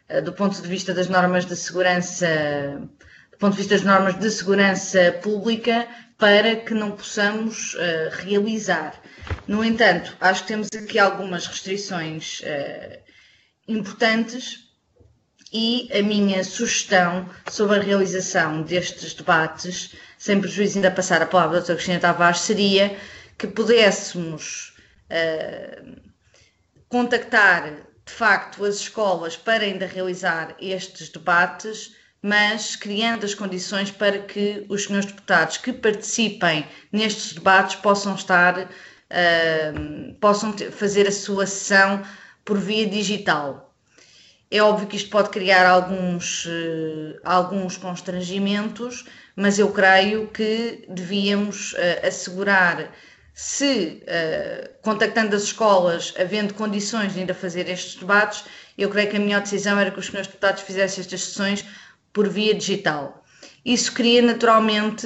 do ponto de vista das normas de segurança, do ponto de vista das normas de segurança pública, para que não possamos realizar. No entanto, acho que temos aqui algumas restrições importantes e a minha sugestão sobre a realização destes debates, sem prejuízo ainda passar a palavra à doutora Cristina Tavares, seria que pudéssemos contactar de facto as escolas para ainda realizar estes debates, mas criando as condições para que os senhores deputados que participem nestes debates possam fazer a sua sessão por via digital. É óbvio que isto pode criar alguns constrangimentos, mas eu creio que devíamos assegurar, contactando as escolas, havendo condições de ainda fazer estes debates, eu creio que a melhor decisão era que os senhores deputados fizessem estas sessões por via digital. Isso cria naturalmente,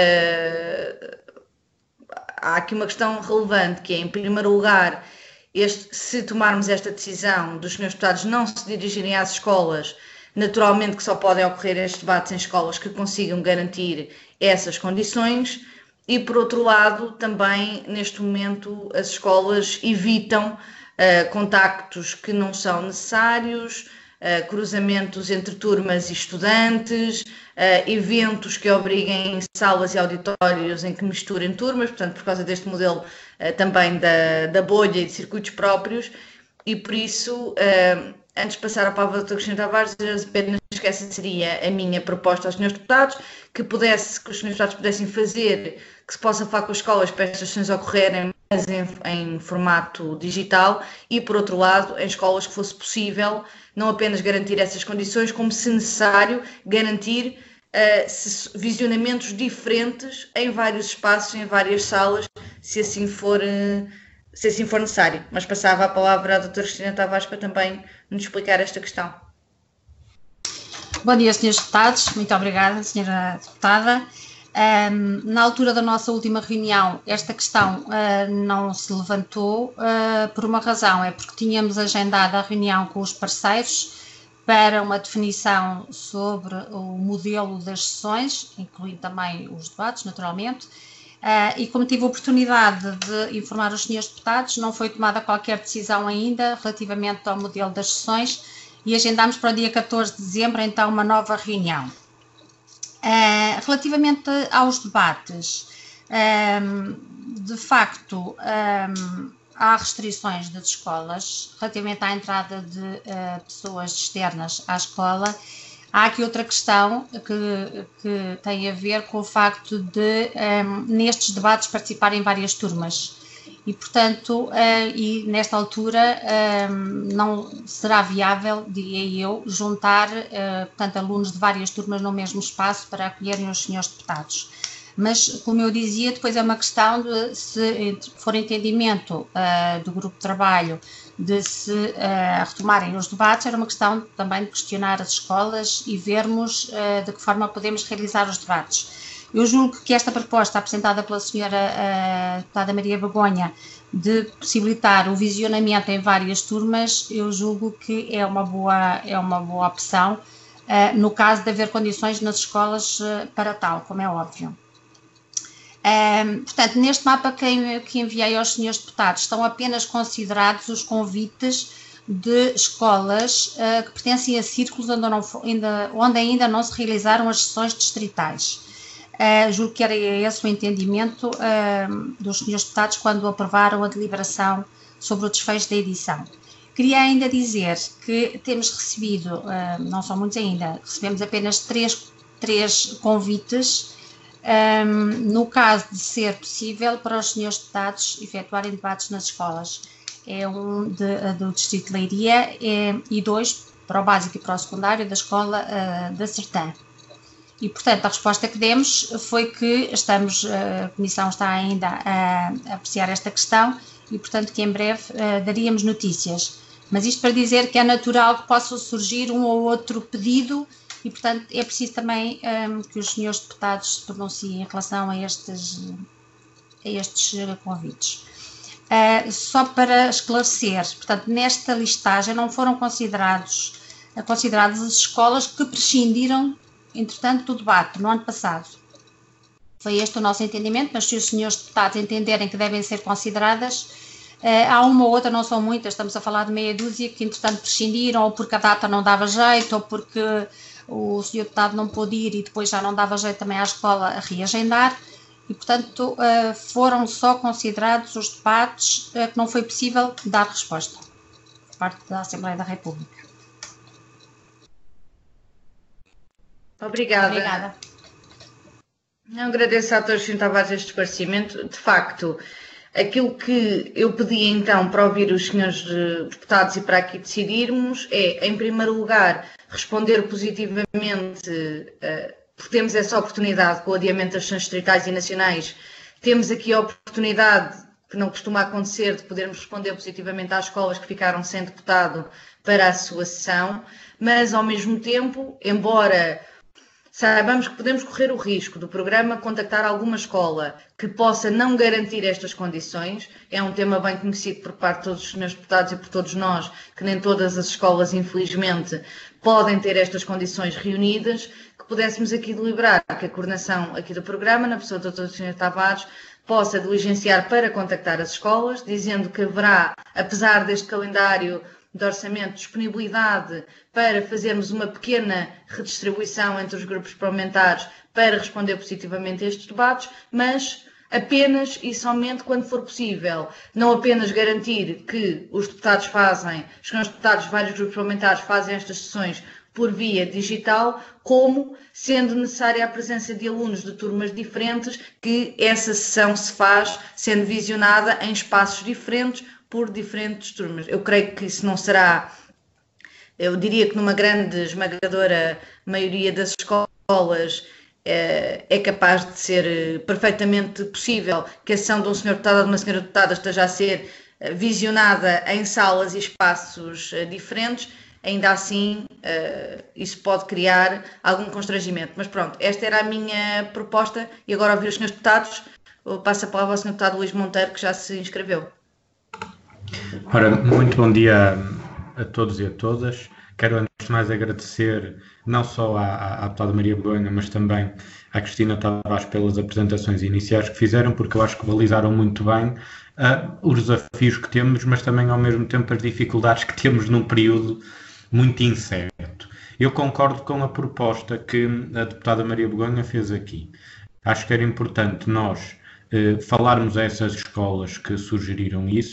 há aqui uma questão relevante, que é, em primeiro lugar, se tomarmos esta decisão dos senhores deputados não se dirigirem às escolas, naturalmente que só podem ocorrer estes debates em escolas que consigam garantir essas condições, e por outro lado, também neste momento as escolas evitam contactos que não são necessários, cruzamentos entre turmas e estudantes, eventos que obriguem salas e auditórios em que misturem turmas, portanto, por causa deste modelo também da bolha e de circuitos próprios, e por isso, antes de passar a palavra ao Dr. Cristina Tavares, apenas que essa seria a minha proposta aos senhores deputados, que os senhores deputados pudessem fazer, que se possa falar com as escolas para estas sessões ocorrerem, mas em formato digital, e por outro lado, em escolas que fosse possível não apenas garantir essas condições, como, se necessário, garantir visionamentos diferentes em vários espaços, em várias salas, se assim for necessário. Mas passava a palavra à doutora Cristina Tavares para também nos explicar esta questão. Bom dia, senhores deputados. Muito obrigada, senhora deputada. Na altura da nossa última reunião, esta questão não se levantou por uma razão, é porque tínhamos agendado a reunião com os parceiros para uma definição sobre o modelo das sessões, incluindo também os debates, naturalmente, e como tive a oportunidade de informar os senhores deputados, não foi tomada qualquer decisão ainda relativamente ao modelo das sessões e agendámos para o dia 14 de dezembro, então, uma nova reunião. Relativamente aos debates, de facto, há restrições das escolas relativamente à entrada de pessoas externas à escola. Há aqui outra questão que tem a ver com o facto de, nestes debates, participarem várias turmas. E, portanto, e nesta altura não será viável, diria eu, juntar, portanto, alunos de várias turmas no mesmo espaço para acolherem os senhores deputados. Mas, como eu dizia, depois é uma questão de, se for entendimento do grupo de trabalho, de se retomarem os debates, era uma questão também de questionar as escolas e vermos de que forma podemos realizar os debates. Eu julgo que esta proposta apresentada pela senhora deputada Maria Begonha de possibilitar o visionamento em várias turmas, eu julgo que é uma boa opção, no caso de haver condições nas escolas para tal, como é óbvio. Portanto, neste mapa que enviei aos senhores deputados estão apenas considerados os convites de escolas que pertencem a círculos onde ainda não se realizaram as sessões distritais. Julgo que era esse o entendimento dos senhores deputados quando aprovaram a deliberação sobre o desfecho da edição. Queria ainda dizer que temos recebido, não são muitos ainda, recebemos apenas três convites, no caso de ser possível para os senhores deputados efetuarem debates nas escolas. É um do Distrito de Leiria e 2 para o básico e para o secundário da escola da Sertã. E, portanto, a resposta que demos foi que a Comissão está ainda a apreciar esta questão e, portanto, que em breve daríamos notícias. Mas isto para dizer que é natural que possa surgir um ou outro pedido e, portanto, é preciso também que os senhores deputados se pronunciem em relação a estes convites. Só para esclarecer, portanto, nesta listagem não foram considerados consideradas as escolas que prescindiram, entretanto, do debate no ano passado. Foi este o nosso entendimento, mas se os senhores deputados entenderem que devem ser consideradas, há uma ou outra, não são muitas, estamos a falar de meia dúzia, que entretanto prescindiram, ou porque a data não dava jeito, ou porque o senhor deputado não pôde ir e depois já não dava jeito também à escola a reagendar, e portanto foram só considerados os debates que não foi possível dar resposta por parte da Assembleia da República. Obrigada. Não, agradeço a todos que Tavares este esclarecimento. De facto, aquilo que eu pedi então para ouvir os senhores deputados e para aqui decidirmos é, em primeiro lugar, responder positivamente, porque temos essa oportunidade com o adiamento das sessões distritais e nacionais, temos aqui a oportunidade, que não costuma acontecer, de podermos responder positivamente às escolas que ficaram sem deputado para a sua sessão, mas ao mesmo tempo, embora saibamos que podemos correr o risco do programa contactar alguma escola que possa não garantir estas condições. É um tema bem conhecido por parte de todos os senhores deputados e por todos nós, que nem todas as escolas, infelizmente, podem ter estas condições reunidas, que pudéssemos aqui deliberar que a coordenação aqui do programa, na pessoa do Dr. Sr. Tavares, possa diligenciar para contactar as escolas, dizendo que haverá, apesar deste calendário de orçamento, disponibilidade para fazermos uma pequena redistribuição entre os grupos parlamentares para responder positivamente a estes debates, mas apenas e somente quando for possível. Não apenas garantir que os deputados fazem, os senhores deputados de vários grupos parlamentares fazem estas sessões por via digital, como, sendo necessária a presença de alunos de turmas diferentes, que essa sessão se faz sendo visionada em espaços diferentes, por diferentes turmas. Eu creio que isso não será, eu diria que numa grande, esmagadora maioria das escolas é capaz de ser perfeitamente possível que a sessão de um senhor deputado ou de uma senhora deputada esteja a ser visionada em salas e espaços diferentes. Ainda assim, isso pode criar algum constrangimento. Mas pronto, esta era a minha proposta e agora ouvir os senhores deputados, eu passo a palavra ao senhor deputado Luís Monteiro, que já se inscreveu. Ora, muito bom dia a todos e a todas. Quero antes de mais agradecer não só à deputada Maria Begonha, mas também à Cristina Tavares pelas apresentações iniciais que fizeram, porque eu acho que balizaram muito bem os desafios que temos, mas também ao mesmo tempo as dificuldades que temos num período muito incerto. Eu concordo com a proposta que a deputada Maria Begonha fez aqui. Acho que era importante nós falarmos a essas escolas que sugeriram isso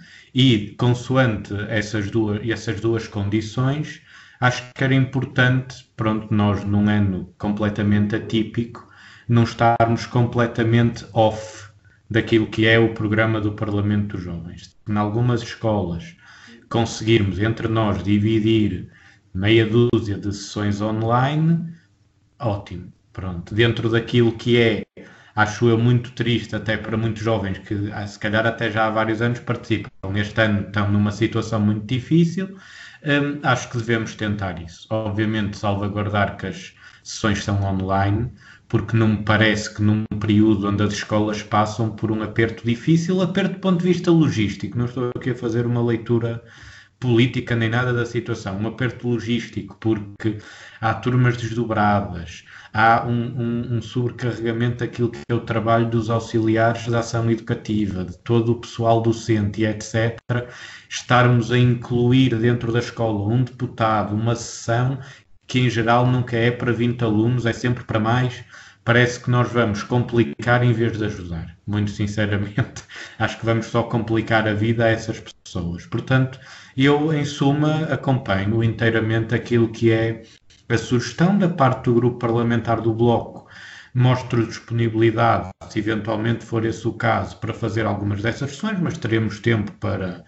e, consoante essas duas condições, acho que era importante, pronto, nós num ano completamente atípico, não estarmos completamente off daquilo que é o programa do Parlamento dos Jovens. Em algumas escolas conseguirmos entre nós dividir meia dúzia de sessões online, ótimo, pronto, dentro daquilo que é, acho eu, muito triste até para muitos jovens que se calhar até já há vários anos participam. Este ano estão numa situação muito difícil. Acho que devemos tentar isso. Obviamente salvaguardar que as sessões são online, porque não me parece que num período onde as escolas passam por um aperto difícil, aperto do ponto de vista logístico, não estou aqui a fazer uma leitura política nem nada da situação, um aperto logístico, porque há turmas desdobradas, há um sobrecarregamento daquilo que é o trabalho dos auxiliares da ação educativa, de todo o pessoal docente e etc. Estarmos a incluir dentro da escola um deputado, uma sessão que em geral nunca é para 20 alunos, é sempre para mais, parece que nós vamos complicar em vez de ajudar. Muito sinceramente, acho que vamos só complicar a vida a essas pessoas. Portanto, eu, em suma, acompanho inteiramente aquilo que é a sugestão da parte do grupo parlamentar do Bloco. Mostro disponibilidade, se eventualmente for esse o caso, para fazer algumas dessas sessões, mas teremos tempo para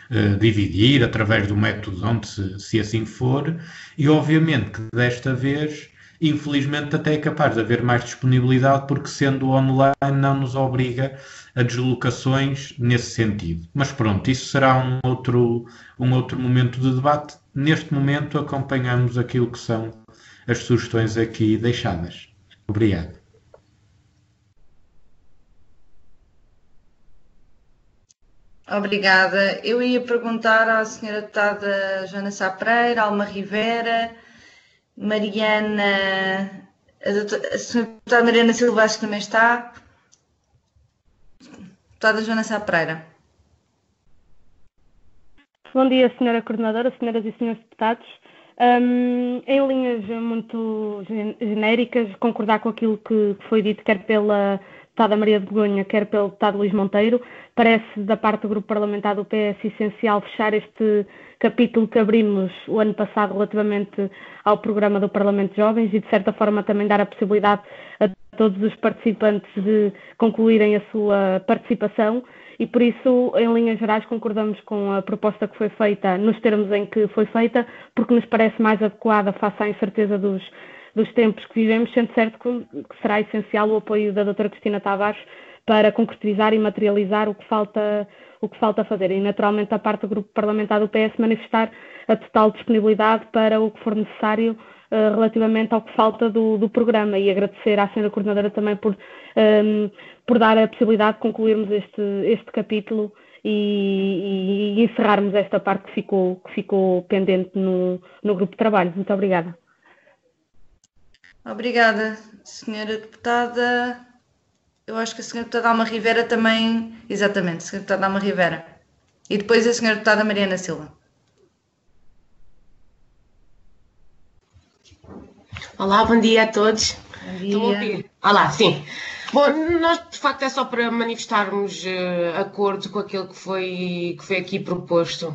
dividir através do método onde, se assim for, e obviamente que desta vez, infelizmente, até é capaz de haver mais disponibilidade, porque sendo online não nos obriga a deslocações nesse sentido. Mas pronto, isso será um outro momento de debate. Neste momento acompanhamos aquilo que são as sugestões aqui deixadas. Obrigado. Obrigada. Eu ia perguntar à senhora deputada Joana Sá Pereira, Alma Rivera, Mariana, a senhora deputada Mariana Silva acho que também está. Deputada Joana Sá Pereira. Bom dia, senhora coordenadora, senhoras e senhores deputados. Em linhas muito genéricas, concordar com aquilo que foi dito, quer pela deputada Maria de Begonha, quer pelo deputado Luís Monteiro. Parece, da parte do grupo parlamentar do PS, essencial fechar este capítulo que abrimos o ano passado relativamente ao programa do Parlamento de Jovens e, de certa forma, também dar a possibilidade a todos os participantes de concluírem a sua participação. E por isso, em linhas gerais, concordamos com a proposta que foi feita, nos termos em que foi feita, porque nos parece mais adequada face à incerteza dos tempos que vivemos, sendo certo que será essencial o apoio da doutora Cristina Tavares para concretizar e materializar o que falta fazer. E, naturalmente, da parte do grupo parlamentar do PS, manifestar a total disponibilidade para o que for necessário relativamente ao que falta do programa, e agradecer à senhora coordenadora também por dar a possibilidade de concluirmos este capítulo e encerrarmos esta parte que ficou pendente no grupo de trabalho. Muito obrigada. Obrigada, senhora deputada. Eu acho que a senhora deputada Alma Rivera também... Exatamente, a senhora deputada Alma Rivera. E depois a senhora deputada Mariana Silva. Olá, bom dia a todos. Bom dia. Estão a ouvir? Olá, sim. Bom, nós de facto é só para manifestarmos acordo com aquilo que foi aqui proposto.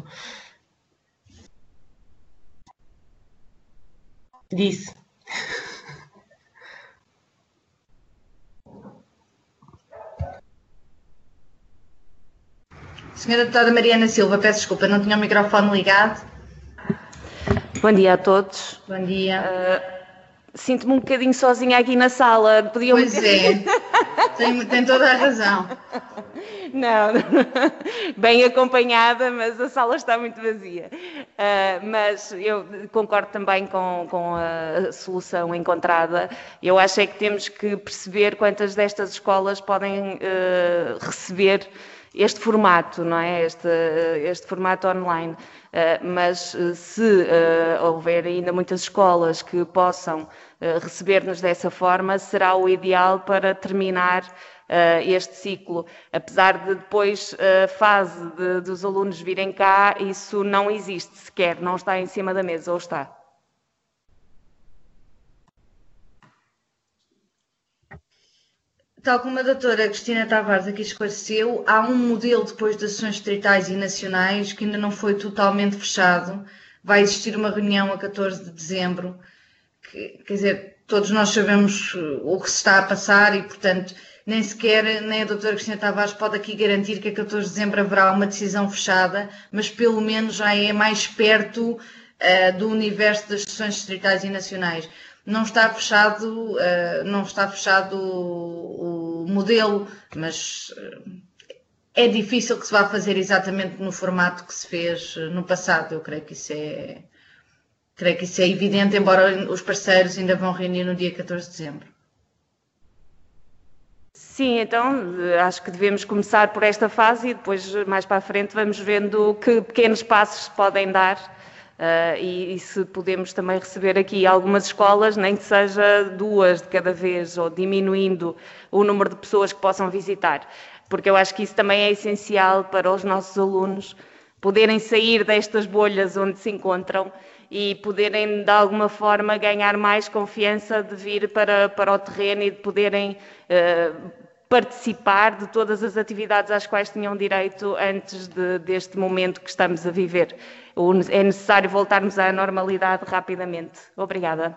Disse. Senhora deputada Mariana Silva, peço desculpa, não tinha o microfone ligado. Bom dia a todos. Bom dia. Sinto-me um bocadinho sozinha aqui na sala. Pois é, tem toda a razão. Não, bem acompanhada, mas a sala está muito vazia. Mas eu concordo também com a solução encontrada. Eu acho é que temos que perceber quantas destas escolas podem receber este formato, não é? Este formato online. Mas se houver ainda muitas escolas que possam receber-nos dessa forma, será o ideal para terminar este ciclo. Apesar de depois a fase dos alunos virem cá, isso não existe sequer, não está em cima da mesa, ou está? Tal como a doutora Cristina Tavares aqui esclareceu, há um modelo depois das sessões distritais e nacionais que ainda não foi totalmente fechado. Vai existir uma reunião a 14 de dezembro, quer dizer, todos nós sabemos o que se está a passar e, portanto, nem a doutora Cristina Tavares pode aqui garantir que a 14 de dezembro haverá uma decisão fechada, mas pelo menos já é mais perto do universo das sessões distritais e nacionais. Não está fechado o modelo, mas é difícil que se vá fazer exatamente no formato que se fez no passado. Eu creio que isso é evidente, embora os parceiros ainda vão reunir no dia 14 de dezembro. Sim, então acho que devemos começar por esta fase e depois mais para a frente vamos vendo que pequenos passos se podem dar. E se podemos também receber aqui algumas escolas, nem que seja 2 de cada vez, ou diminuindo o número de pessoas que possam visitar, porque eu acho que isso também é essencial para os nossos alunos poderem sair destas bolhas onde se encontram e poderem de alguma forma ganhar mais confiança de vir para o terreno e de poderem participar de todas as atividades às quais tinham direito antes deste momento que estamos a viver. É necessário voltarmos à normalidade rapidamente. Obrigada.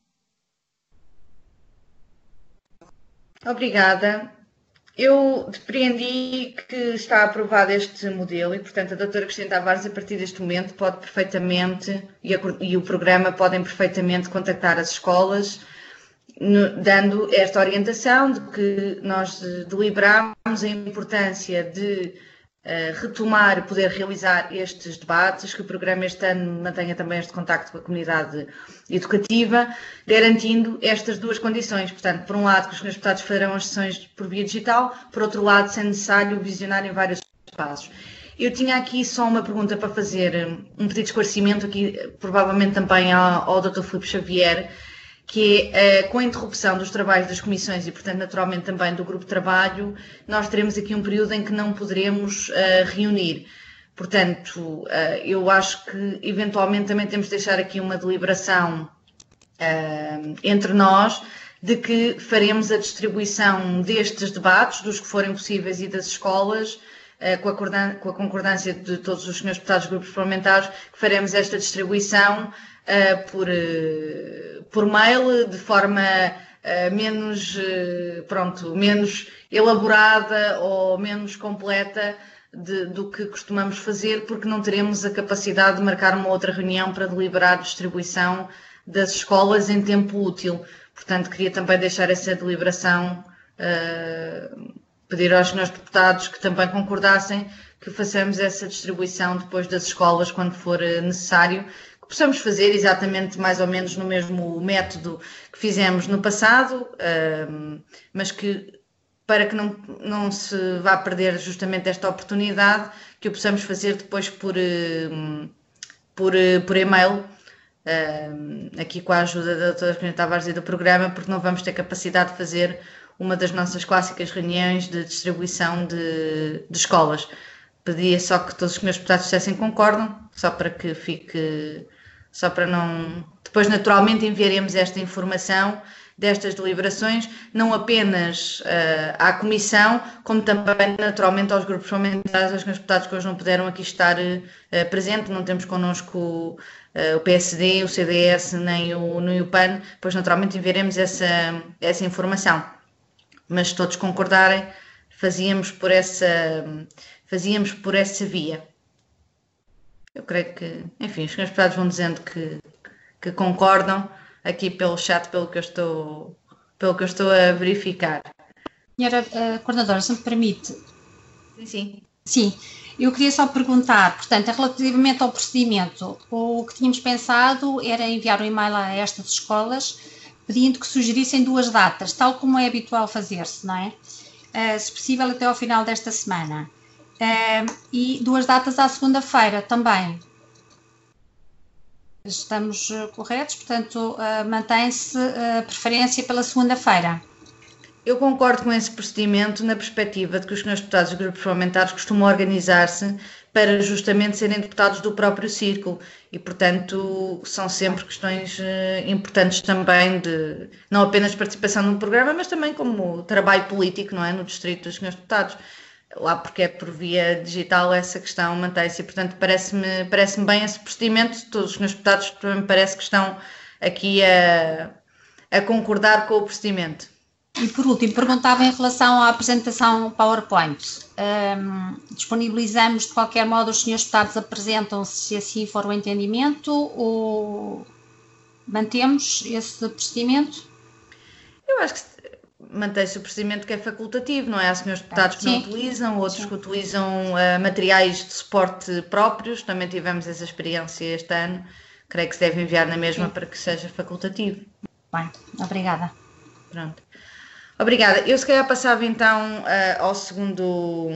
Obrigada. Eu depreendi que está aprovado este modelo e, portanto, a doutora Cristina Tavares, a partir deste momento, pode perfeitamente, e o programa podem perfeitamente contactar as escolas, dando esta orientação de que nós deliberamos a importância de retomar, poder realizar estes debates, que o programa este ano mantenha também este contacto com a comunidade educativa, garantindo estas duas condições. Portanto, por um lado, que os senhores deputados farão as sessões por via digital, por outro lado, sendo necessário visionar em vários espaços. Eu tinha aqui só uma pergunta para fazer, um pedido de esclarecimento aqui, provavelmente também ao Dr. Filipe Xavier, que é, com a interrupção dos trabalhos das comissões e, portanto, naturalmente também do grupo de trabalho, nós teremos aqui um período em que não poderemos reunir. Portanto, eu acho que eventualmente também temos de deixar aqui uma deliberação entre nós de que faremos a distribuição destes debates, dos que forem possíveis e das escolas, com a concordância de todos os senhores deputados dos grupos parlamentares, que faremos esta distribuição por mail, de forma menos elaborada ou menos completa do que costumamos fazer, porque não teremos a capacidade de marcar uma outra reunião para deliberar a distribuição das escolas em tempo útil. Portanto, queria também deixar essa deliberação, pedir aos senhores deputados que também concordassem que façamos essa distribuição depois das escolas, quando for necessário, que possamos fazer exatamente mais ou menos no mesmo método que fizemos no passado, mas que, para que não se vá perder justamente esta oportunidade, que o possamos fazer depois por e-mail, aqui com a ajuda da doutora Cristina Tavares e do programa, porque não vamos ter capacidade de fazer uma das nossas clássicas reuniões de distribuição de escolas. Pedia só que todos os meus deputados dissessem concordam, só para que fique, só para não... Depois, naturalmente, enviaremos esta informação destas deliberações, não apenas à Comissão, como também, naturalmente, aos grupos parlamentares, aos meus deputados que hoje não puderam aqui estar presentes. Não temos connosco o PSD, o CDS, nem o PAN, pois naturalmente enviaremos essa informação. Mas se todos concordarem, fazíamos por essa via. Eu creio que, enfim, os senhores deputados vão dizendo que concordam aqui pelo chat, pelo que eu estou a verificar. Senhora Coordenadora, se me permite. Sim. Sim, eu queria só perguntar, portanto, relativamente ao procedimento, o que tínhamos pensado era enviar um e-mail a estas escolas pedindo que sugerissem 2 datas, tal como é habitual fazer-se, não é? Se possível até ao final desta semana. E 2 datas à segunda-feira também. Estamos corretos? Portanto, mantém-se a preferência pela segunda-feira. Eu concordo com esse procedimento na perspectiva de que os senhores deputados dos grupos parlamentares costumam organizar-se para justamente serem deputados do próprio círculo e, portanto, são sempre questões importantes também de, não apenas participação no programa, mas também como trabalho político, não é, no distrito dos senhores deputados. Lá porque é por via digital essa questão mantém-se e, portanto, parece-me bem esse procedimento. Todos os senhores deputados me parece que estão aqui a concordar com o procedimento. E por último, perguntava em relação à apresentação PowerPoint. Disponibilizamos de qualquer modo, os senhores deputados apresentam-se se assim for o entendimento ou mantemos esse procedimento? Eu acho que mantém-se o procedimento que é facultativo, não é? Há senhores deputados que não utilizam, outros que utilizam materiais de suporte próprios. Também tivemos essa experiência este ano. Creio que se deve enviar na mesma para que seja facultativo. Bem, obrigada. Pronto. Obrigada. Eu se calhar passava então ao segundo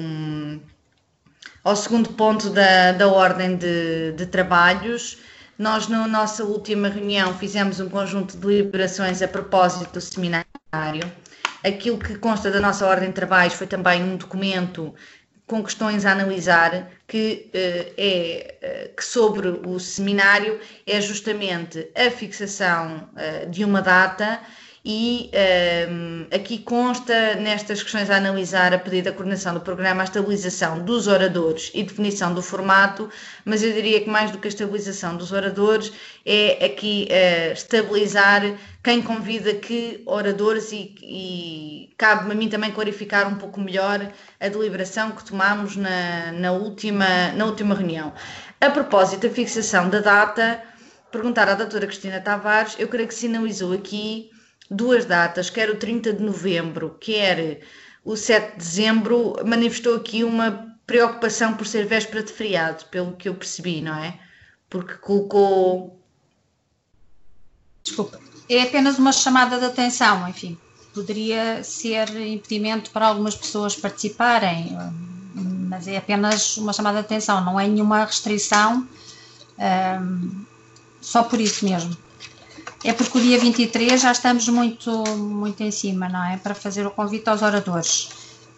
ponto da ordem de trabalhos. Nós, na nossa última reunião, fizemos um conjunto de deliberações a propósito do seminário. Aquilo que consta da nossa ordem de trabalhos foi também um documento com questões a analisar, que sobre o seminário é justamente a fixação de uma data. E aqui consta, nestas questões a analisar, a pedido da coordenação do programa, a estabilização dos oradores e definição do formato, mas eu diria que mais do que a estabilização dos oradores é aqui estabilizar quem convida que oradores e cabe-me a mim também clarificar um pouco melhor a deliberação que tomámos na última reunião. A propósito da fixação da data, perguntar à doutora Cristina Tavares, eu creio que sinalizou aqui 2 datas, quer o 30 de novembro, quer o 7 de dezembro, manifestou aqui uma preocupação por ser véspera de feriado, pelo que eu percebi, não é? Porque colocou... Desculpa, é apenas uma chamada de atenção, enfim, poderia ser impedimento para algumas pessoas participarem, mas é apenas uma chamada de atenção, não é nenhuma restrição, só por isso mesmo. É porque o dia 23 já estamos muito em cima, não é? Para fazer o convite aos oradores.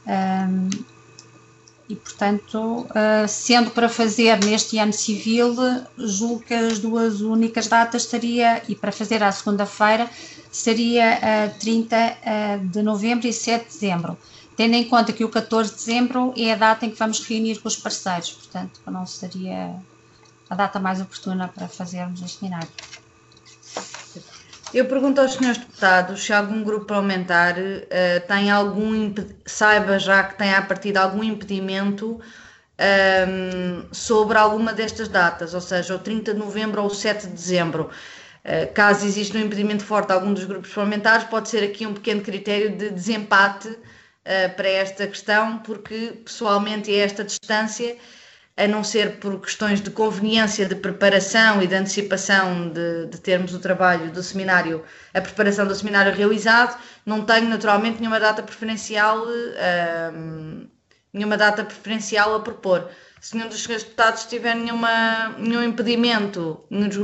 E, portanto, sendo para fazer neste ano civil, julgo que as duas únicas datas seria, e para fazer à segunda-feira, seria 30 de novembro e 7 de dezembro, tendo em conta que o 14 de dezembro é a data em que vamos reunir com os parceiros, portanto, não seria a data mais oportuna para fazermos este seminário. Eu pergunto aos senhores deputados se algum grupo parlamentar tem saiba já que tem a partir de algum impedimento sobre alguma destas datas, ou seja, o 30 de novembro ou o 7 de dezembro. Caso exista um impedimento forte de algum dos grupos parlamentares, pode ser aqui um pequeno critério de desempate para esta questão, porque pessoalmente a esta distância, a não ser por questões de conveniência, de preparação e de antecipação de termos o trabalho do seminário, a preparação do seminário realizado, não tenho naturalmente nenhuma data preferencial a propor. Se nenhum dos senhores deputados tiver nenhum impedimento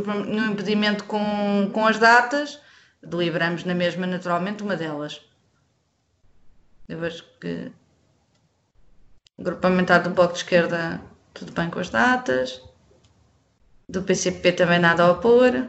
com as datas, deliberamos na mesma naturalmente uma delas. Eu vejo que o grupo parlamentar do Bloco de Esquerda tudo bem com as datas, do PCP também nada a opor.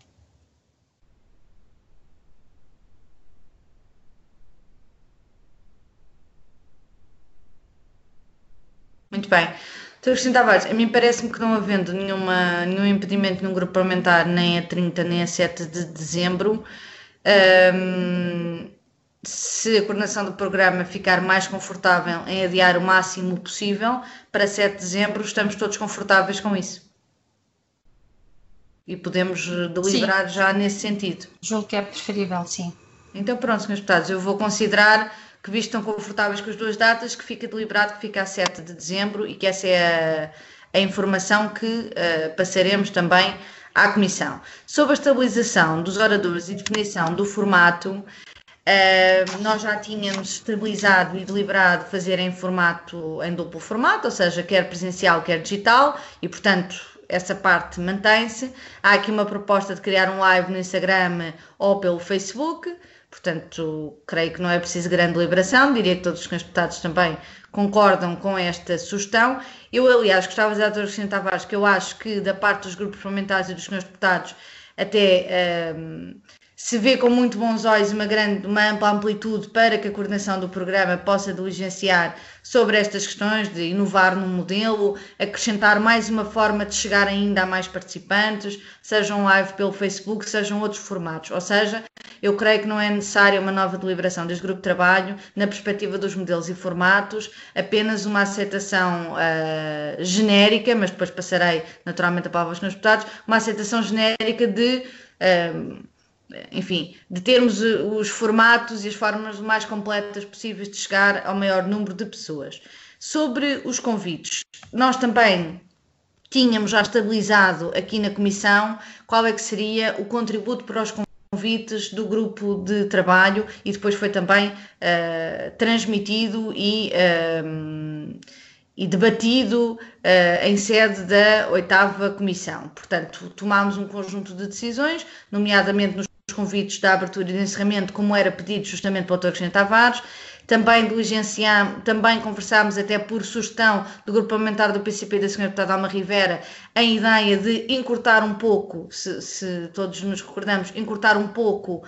Muito bem. Sr. Cristina Tavares, a mim parece-me que não havendo nenhum impedimento num grupo parlamentar, nem a 30 nem a 7 de dezembro, se a coordenação do programa ficar mais confortável em adiar o máximo possível para 7 de dezembro, estamos todos confortáveis com isso. E podemos deliberar já nesse sentido. Julgo que é preferível, sim. Então pronto, senhores deputados, eu vou considerar que, visto que estão confortáveis com as duas datas, que fica deliberado que fica a 7 de dezembro e que essa é a informação que passaremos também à Comissão. Sobre a estabilização dos oradores e definição do formato, nós já tínhamos estabilizado e deliberado fazer em duplo formato, ou seja, quer presencial, quer digital, e portanto essa parte mantém-se. Há aqui uma proposta de criar um live no Instagram ou pelo Facebook, portanto creio que não é preciso grande deliberação, diria que todos os senhores deputados também concordam com esta sugestão. Eu, aliás, gostava de dizer à doutora Cristina Tavares que eu acho que da parte dos grupos parlamentares e dos senhores deputados até se vê com muito bons olhos uma ampla amplitude para que a coordenação do programa possa diligenciar sobre estas questões de inovar no modelo, acrescentar mais uma forma de chegar ainda a mais participantes, sejam live pelo Facebook, sejam outros formatos. Ou seja, eu creio que não é necessária uma nova deliberação deste grupo de trabalho na perspectiva dos modelos e formatos, apenas uma aceitação genérica, mas depois passarei naturalmente a palavra aos senhores deputados, uma aceitação genérica de termos os formatos e as formas mais completas possíveis de chegar ao maior número de pessoas. Sobre os convites, nós também tínhamos já estabilizado aqui na Comissão qual é que seria o contributo para os convites do grupo de trabalho e depois foi também transmitido e debatido em sede da 8ª Comissão. Portanto, tomámos um conjunto de decisões, nomeadamente nos convites da abertura e de encerramento, como era pedido justamente pela doutora Cristina Tavares. Também conversámos, até por sugestão do grupo parlamentar do PCP e da senhora deputada Alma Rivera, a ideia de encurtar um pouco, se todos nos recordamos, encurtar um pouco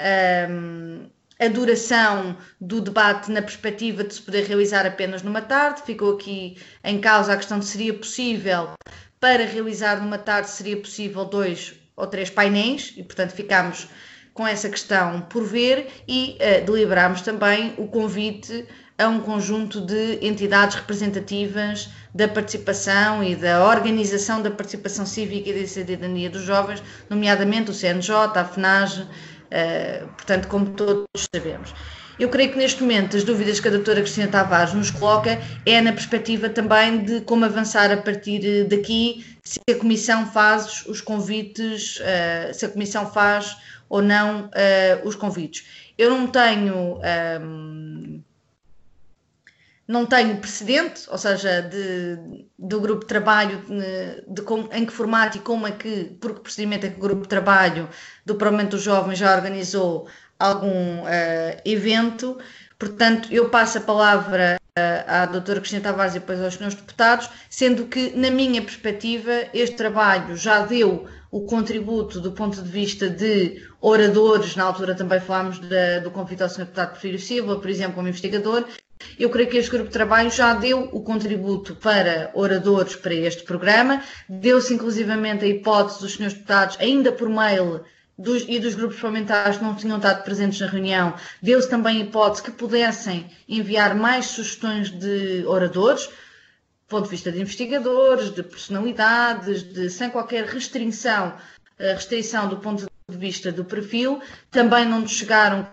a duração do debate na perspectiva de se poder realizar apenas numa tarde. Ficou aqui em causa a questão de seria possível, para realizar numa tarde, seria possível 2 ou 3 painéis e, portanto, ficámos com essa questão por ver e deliberámos também o convite a um conjunto de entidades representativas da participação e da organização da participação cívica e da cidadania dos jovens, nomeadamente o CNJ, a FNAJ, portanto, como todos sabemos. Eu creio que neste momento as dúvidas que a doutora Cristina Tavares nos coloca é na perspectiva também de como avançar a partir daqui, se a Comissão faz os convites, se a Comissão faz ou não os convites. Eu não tenho não tenho precedente, ou seja, do grupo de trabalho, em que formato e como é que, por que procedimento é que o grupo de trabalho do Parlamento dos Jovens já organizou algum evento. Portanto, eu passo a palavra à doutora Cristina Tavares e depois aos senhores deputados, sendo que, na minha perspectiva, este trabalho já deu o contributo do ponto de vista de oradores. Na altura também falámos do convite ao senhor deputado Porfírio Silva, por exemplo, como investigador. Eu creio que este grupo de trabalho já deu o contributo para oradores para este programa, deu-se inclusivamente a hipótese dos senhores deputados, ainda por mail, e dos grupos parlamentares que não tinham estado presentes na reunião, deu-se também a hipótese que pudessem enviar mais sugestões de oradores, do ponto de vista de investigadores, de personalidades, sem qualquer restrição do ponto de vista do perfil. Também não nos chegaram.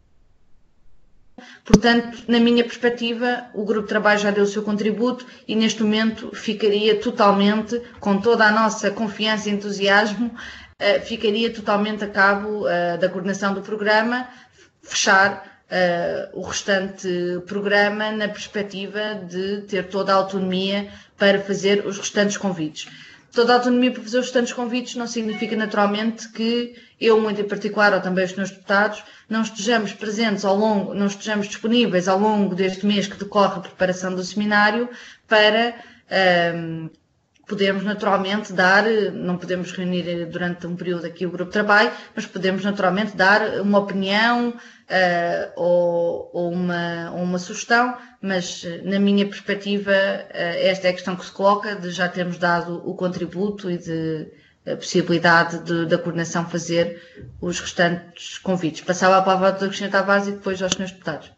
Portanto, na minha perspectiva, o grupo de trabalho já deu o seu contributo e neste momento ficaria totalmente, com toda a nossa confiança e entusiasmo, ficaria totalmente a cabo da coordenação do programa, fechar o restante programa na perspectiva de ter toda a autonomia para fazer os restantes convites. Toda a autonomia para fazer os restantes convites não significa naturalmente que eu, muito em particular, ou também os senhores deputados, não estejamos presentes não estejamos disponíveis ao longo deste mês que decorre a preparação do seminário para podemos naturalmente não podemos reunir durante um período aqui o grupo de trabalho, mas podemos naturalmente dar uma opinião ou uma sugestão, mas na minha perspectiva esta é a questão que se coloca, de já termos dado o contributo e de a possibilidade da coordenação fazer os restantes convites. Passava a palavra à doutora Cristina Tavares e depois aos senhores deputados.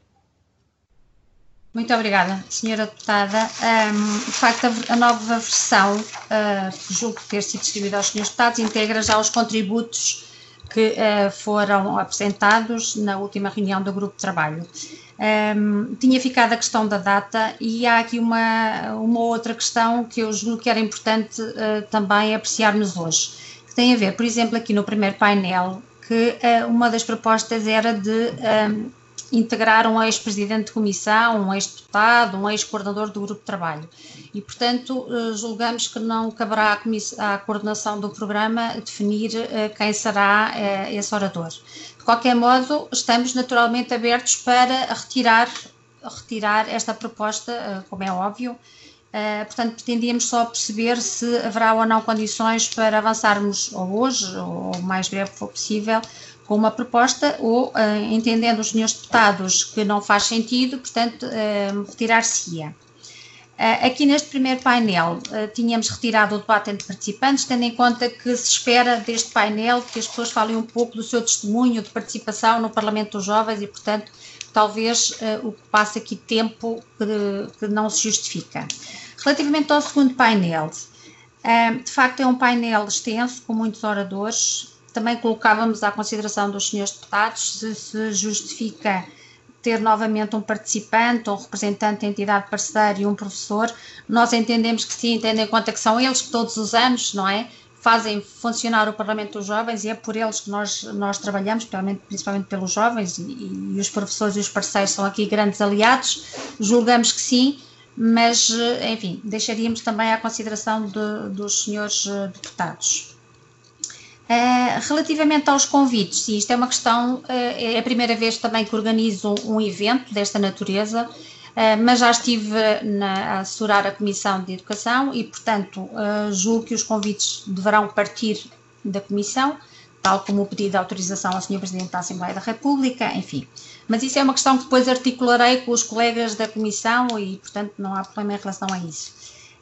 Muito obrigada, senhora deputada. De facto, a nova versão, julgo ter sido distribuída aos senhores deputados, integra já os contributos que foram apresentados na última reunião do grupo de trabalho. Tinha ficado a questão da data e há aqui uma outra questão que eu julgo que era importante também apreciarmos hoje, que tem a ver, por exemplo, aqui no primeiro painel, que uma das propostas era de integrar um ex-presidente de comissão, um ex-deputado, um ex-coordenador do grupo de trabalho. E, portanto, julgamos que não caberá à coordenação do programa definir quem será esse orador. De qualquer modo, estamos naturalmente abertos para retirar esta proposta, como é óbvio. Portanto, pretendíamos só perceber se haverá ou não condições para avançarmos ou hoje, ou o mais breve que for possível, com uma proposta, ou entendendo os senhores deputados que não faz sentido, portanto, retirar-se-ia. Aqui neste primeiro painel tínhamos retirado o debate entre participantes, tendo em conta que se espera deste painel que as pessoas falem um pouco do seu testemunho de participação no Parlamento dos Jovens e, portanto, talvez o que passe aqui tempo que não se justifica. Relativamente ao segundo painel, de facto é um painel extenso, com muitos oradores. Também colocávamos à consideração dos senhores deputados se justifica ter novamente um participante, um representante da entidade parceira e um professor. Nós entendemos que sim, tendo em conta que são eles que todos os anos, não é, fazem funcionar o Parlamento dos Jovens e é por eles que nós trabalhamos, principalmente pelos jovens, e os professores e os parceiros são aqui grandes aliados. Julgamos que sim, mas, enfim, deixaríamos também à consideração dos senhores deputados. Relativamente aos convites, sim, isto é uma questão, é a primeira vez também que organizo um evento desta natureza, mas já estive a assessorar a Comissão de Educação e, portanto, julgo que os convites deverão partir da Comissão, tal como o pedido de autorização ao Sr. Presidente da Assembleia da República, enfim. Mas isso é uma questão que depois articularei com os colegas da Comissão e, portanto, não há problema em relação a isso.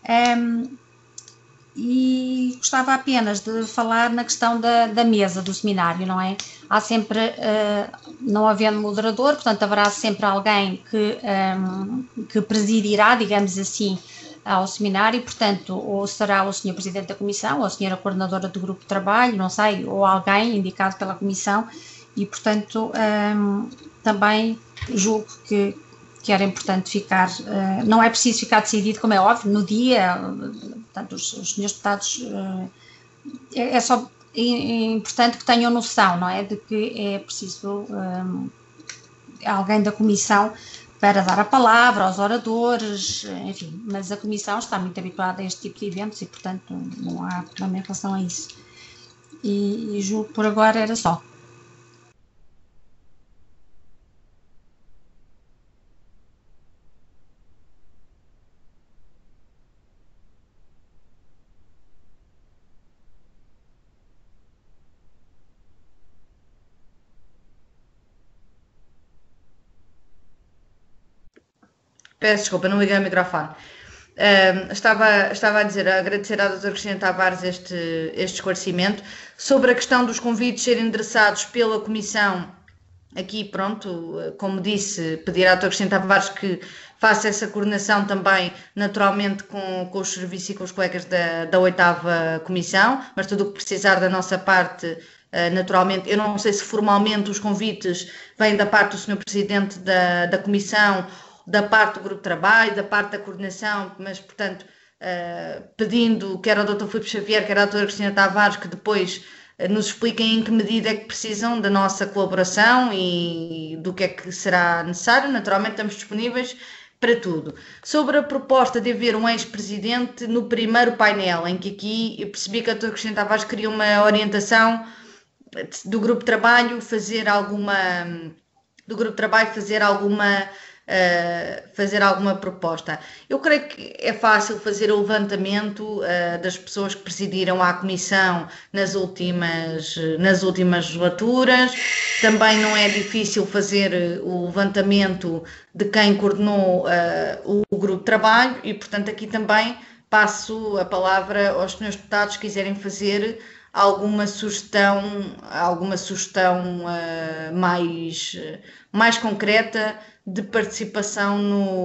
E gostava apenas de falar na questão da mesa do seminário, não é? Há sempre, não havendo moderador, portanto haverá sempre alguém que presidirá, digamos assim, ao seminário, portanto, ou será o Sr. Presidente da Comissão, ou a Sra. Coordenadora do Grupo de Trabalho, não sei, ou alguém indicado pela Comissão, e portanto também julgo que era importante ficar, não é preciso ficar decidido, como é óbvio, no dia, portanto, os senhores deputados, é só importante que tenham noção, não é, de que é preciso alguém da Comissão para dar a palavra aos oradores, enfim, mas a Comissão está muito habituada a este tipo de eventos e, portanto, não há problema em relação a isso. E julgo que por agora era só. Peço desculpa, não liguei o microfone. Estava a dizer, a agradecer à doutora Cristina Tavares este esclarecimento sobre a questão dos convites serem endereçados pela Comissão. Aqui, pronto, como disse, pedir à doutora Cristina Tavares que faça essa coordenação também, naturalmente, com os serviços e com os colegas da 8ª Comissão, mas tudo o que precisar da nossa parte, naturalmente. Eu não sei se formalmente os convites vêm da parte do Sr. Presidente da Comissão, da parte do grupo de trabalho, da parte da coordenação, mas, portanto, pedindo quer ao Dr. Filipe Xavier, quer à doutora Cristina Tavares, que depois nos expliquem em que medida é que precisam da nossa colaboração e do que é que será necessário. Naturalmente, estamos disponíveis para tudo. Sobre a proposta de haver um ex-presidente no primeiro painel, em que aqui eu percebi que a doutora Cristina Tavares queria uma orientação do grupo de trabalho fazer alguma proposta. Eu creio que é fácil fazer o levantamento das pessoas que presidiram a Comissão nas últimas legislaturas. Também não é difícil fazer o levantamento de quem coordenou o grupo de trabalho e, portanto, aqui também passo a palavra aos senhores deputados que quiserem fazer alguma sugestão mais concreta de participação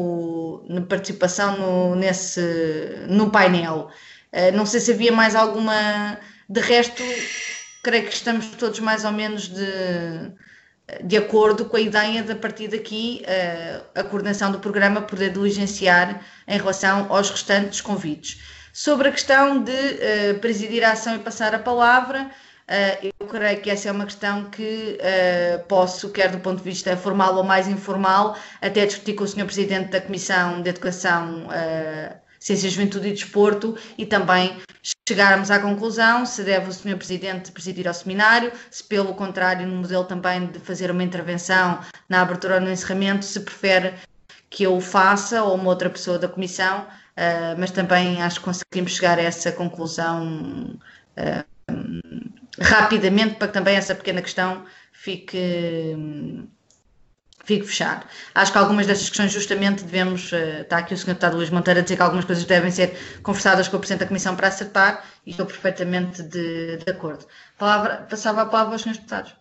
no painel. Não sei se havia mais alguma. De resto, creio que estamos todos mais ou menos de acordo com a ideia de, a partir daqui, a coordenação do programa poder diligenciar em relação aos restantes convites. Sobre a questão de presidir a ação e passar a palavra, eu creio que essa é uma questão que posso, quer do ponto de vista formal ou mais informal, até discutir com o Sr. Presidente da Comissão de Educação, Ciência, Juventude e Desporto e também chegarmos à conclusão se deve o Sr. Presidente presidir ao seminário, se pelo contrário, no modelo também de fazer uma intervenção na abertura ou no encerramento, se prefere que eu o faça ou uma outra pessoa da Comissão, mas também acho que conseguimos chegar a essa conclusão rapidamente para que também essa pequena questão fique fechado. Acho que algumas destas questões justamente devemos, está aqui o Sr. Deputado Luís Monteiro a dizer que algumas coisas devem ser conversadas com o Presidente da Comissão para acertar e estou perfeitamente de acordo. Passava a palavra aos Srs. Deputados.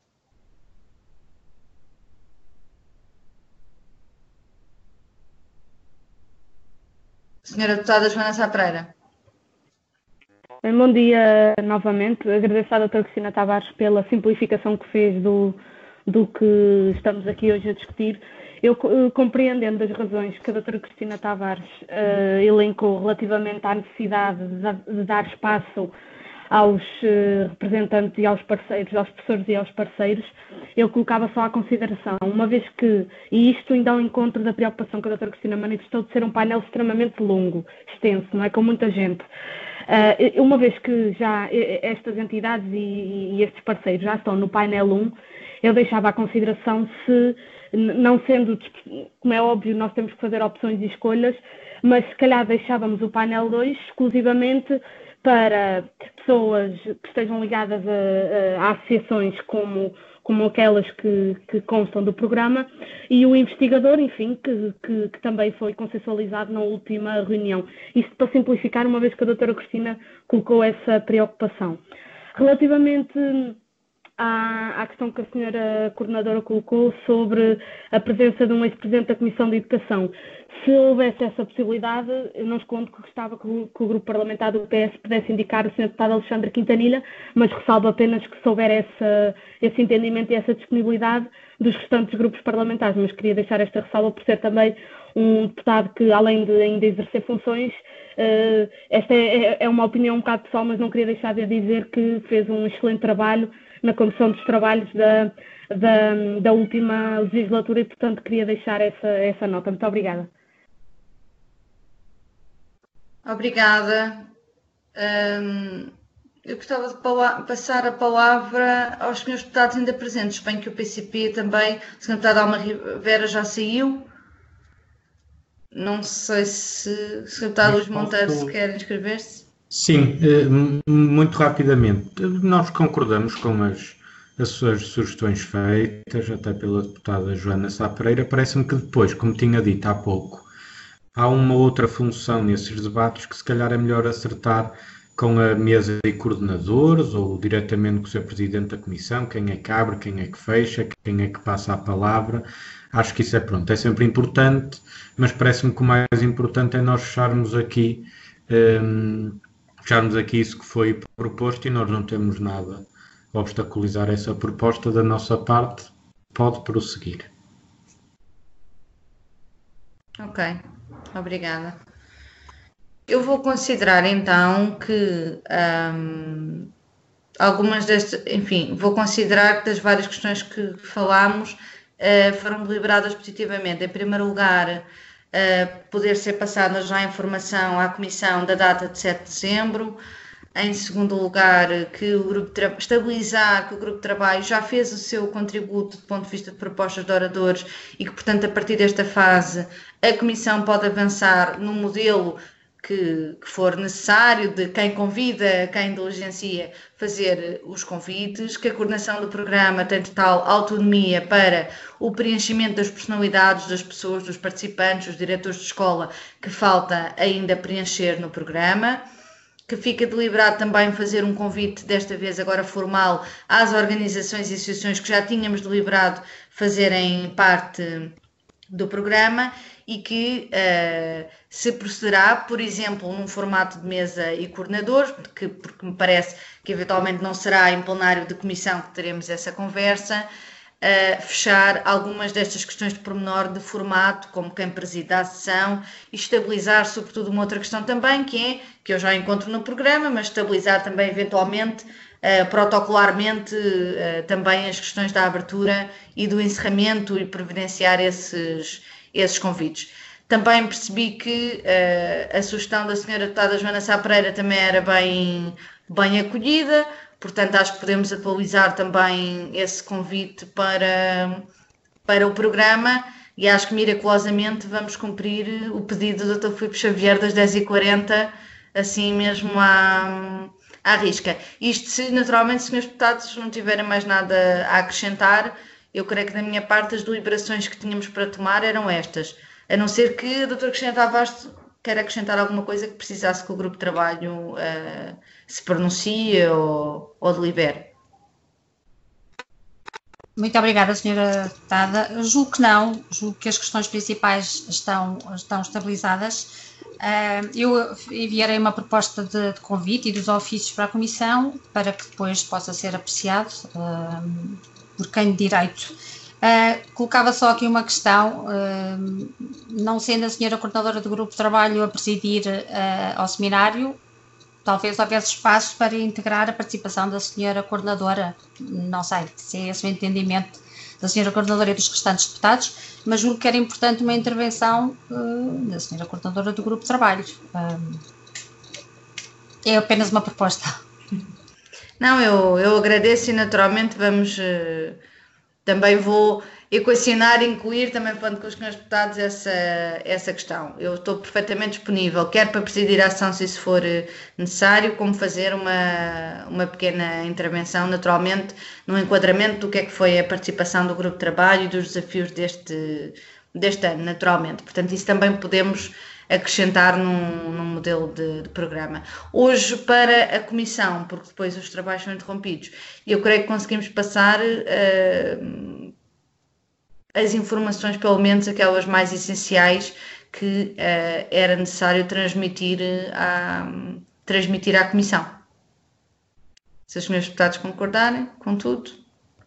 Senhora Deputada Joana Sá Pereira. Bom dia novamente. Agradeço à doutora Cristina Tavares pela simplificação que fez do que estamos aqui hoje a discutir. Eu, compreendendo as razões que a doutora Cristina Tavares elencou relativamente à necessidade de dar espaço aos representantes e aos parceiros, aos professores e aos parceiros, eu colocava só à consideração, uma vez que, e isto ainda ao encontro da preocupação que a doutora Cristina manifestou de ser um painel extremamente longo, extenso, não é, com muita gente. Uma vez que já estas entidades e estes parceiros já estão no painel 1, eu deixava à consideração se, não sendo, como é óbvio, nós temos que fazer opções e escolhas, mas se calhar deixávamos o painel 2 exclusivamente para pessoas que estejam ligadas a associações como aquelas que constam do programa e o investigador, enfim, que também foi consensualizado na última reunião. Isto para simplificar, uma vez que a doutora Cristina colocou essa preocupação. Relativamente à questão que a senhora coordenadora colocou sobre a presença de um ex-presidente da Comissão de Educação. Se houvesse essa possibilidade, eu não escondo que gostava que o grupo parlamentar do PS pudesse indicar o Sr. Deputado Alexandre Quintanilha, mas ressalvo apenas que se houver esse entendimento e essa disponibilidade dos restantes grupos parlamentares, mas queria deixar esta ressalva por ser também um deputado que, além de ainda exercer funções, esta é uma opinião um bocado pessoal, mas não queria deixar de dizer que fez um excelente trabalho na condução dos trabalhos da última legislatura e, portanto, queria deixar essa nota. Muito obrigada. Obrigada. Eu gostava de passar a palavra aos senhores deputados ainda presentes, bem que o PCP também, o senhor deputado Alma Rivera já saiu. Não sei se o senhor deputado Luís Monteiro se quer inscrever-se. Sim, muito rapidamente. Nós concordamos com as suas sugestões feitas, até pela deputada Joana Sá Pereira. Parece-me que depois, como tinha dito há pouco, há uma outra função nesses debates que se calhar é melhor acertar com a mesa de coordenadores ou diretamente com o Sr. Presidente da Comissão, quem é que abre, quem é que fecha, quem é que passa a palavra. Acho que isso é sempre importante, mas parece-me que o mais importante é nós fecharmos aqui isso que foi proposto e nós não temos nada a obstaculizar essa proposta da nossa parte. Pode prosseguir. Ok, obrigada. Eu vou considerar então que algumas destas, enfim, vou considerar que das várias questões que falámos foram deliberadas positivamente. Em primeiro lugar, poder ser passada já a informação à Comissão da data de 7 de dezembro. Em segundo lugar, que o grupo estabilizar que o grupo de trabalho já fez o seu contributo do ponto de vista de propostas de oradores e que, portanto, a partir desta fase, a Comissão pode avançar no modelo que for necessário, de quem convida, quem diligencia, fazer os convites, que a coordenação do programa tem total autonomia para o preenchimento das personalidades das pessoas, dos participantes, dos diretores de escola, que falta ainda preencher no programa, que fica deliberado também fazer um convite, desta vez agora formal, às organizações e associações que já tínhamos deliberado fazerem parte do programa e que se procederá, por exemplo, num formato de mesa e coordenador, porque me parece que eventualmente não será em plenário de comissão que teremos essa conversa, fechar algumas destas questões de pormenor de formato, como quem preside a sessão, e estabilizar, sobretudo, uma outra questão também, que eu já encontro no programa, mas estabilizar também, eventualmente, protocolarmente, também as questões da abertura e do encerramento e providenciar esses convites. Também percebi que a sugestão da senhora deputada Joana Sá Pereira também era bem acolhida, portanto acho que podemos atualizar também esse convite para o programa e acho que miraculosamente vamos cumprir o pedido do Dr. Filipe Xavier das 10h40, assim mesmo à risca. Isto se naturalmente, senhores deputados, não tiverem mais nada a acrescentar, eu creio que da minha parte as deliberações que tínhamos para tomar eram estas, a não ser que a doutora Cristina Tavares queira acrescentar alguma coisa que precisasse que o grupo de trabalho se pronuncie ou delibere. Muito obrigada, senhora deputada. Julgo que não, julgo que as questões principais estão estabilizadas. Eu enviarei uma proposta de convite e dos ofícios para a Comissão para que depois possa ser apreciado por quem de direito. Colocava só aqui uma questão, não sendo a senhora coordenadora do grupo de trabalho a presidir ao seminário, talvez houvesse espaço para integrar a participação da senhora coordenadora, não sei se é esse o entendimento da senhora coordenadora e dos restantes deputados, mas julgo que era importante uma intervenção da senhora coordenadora do grupo de trabalho. É apenas uma proposta. Não, eu agradeço e naturalmente também vou equacionar, incluir também falando com os senhores deputados essa questão. Eu estou perfeitamente disponível, quer para presidir a ação se isso for necessário, como fazer uma pequena intervenção, naturalmente, no enquadramento do que é que foi a participação do grupo de trabalho e dos desafios deste ano, naturalmente. Portanto, isso também podemos acrescentar num modelo de programa. Hoje, para a Comissão, porque depois os trabalhos são interrompidos, eu creio que conseguimos passar as informações, pelo menos aquelas mais essenciais, que era necessário transmitir à Comissão. Se os senhores deputados concordarem com tudo,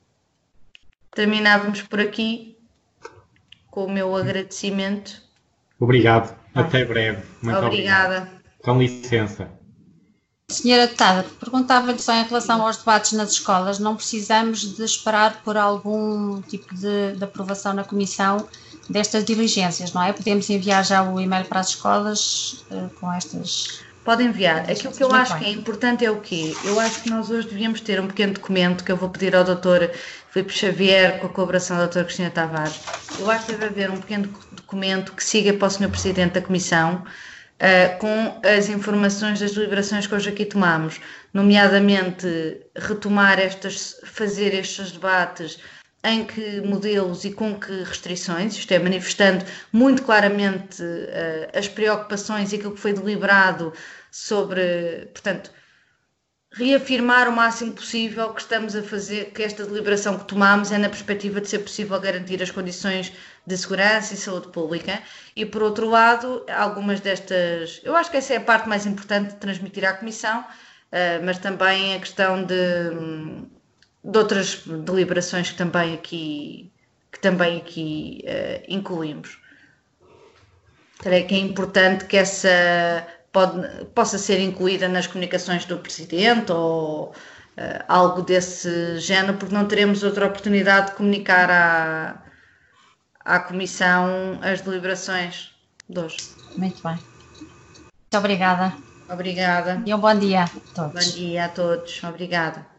terminávamos por aqui com o meu agradecimento Obrigado. Até breve. Muito Obrigada. obrigado. Com licença. Senhora Deputada, perguntava-lhe só em relação aos debates nas escolas, não precisamos de esperar por algum tipo de aprovação na Comissão destas diligências, não é? Podemos enviar já o e-mail para as escolas com estas... Pode enviar. Aquilo que eu acho que é importante é o quê? Eu acho que nós hoje devíamos ter um pequeno documento que eu vou pedir ao Dr. Filipe Xavier, com a colaboração da Dra. Cristina Tavares. Eu acho que deve haver um pequeno documento que siga para o Sr. Presidente da Comissão, com as informações das deliberações que hoje aqui tomamos, nomeadamente fazer estes debates, em que modelos e com que restrições, isto é, manifestando muito claramente as preocupações e aquilo que foi deliberado sobre, portanto, reafirmar o máximo possível que estamos a fazer, que esta deliberação que tomamos é na perspectiva de ser possível garantir as condições de segurança e saúde pública. E, por outro lado, algumas destas... Eu acho que essa é a parte mais importante de transmitir à Comissão, mas também a questão de outras deliberações que também aqui incluímos. Creio que é importante que essa possa ser incluída nas comunicações do Presidente ou algo desse género, porque não teremos outra oportunidade de comunicar à Comissão as deliberações de hoje. Muito bem. Muito obrigada. Obrigada. E um bom dia a todos. Bom dia a todos. Obrigada.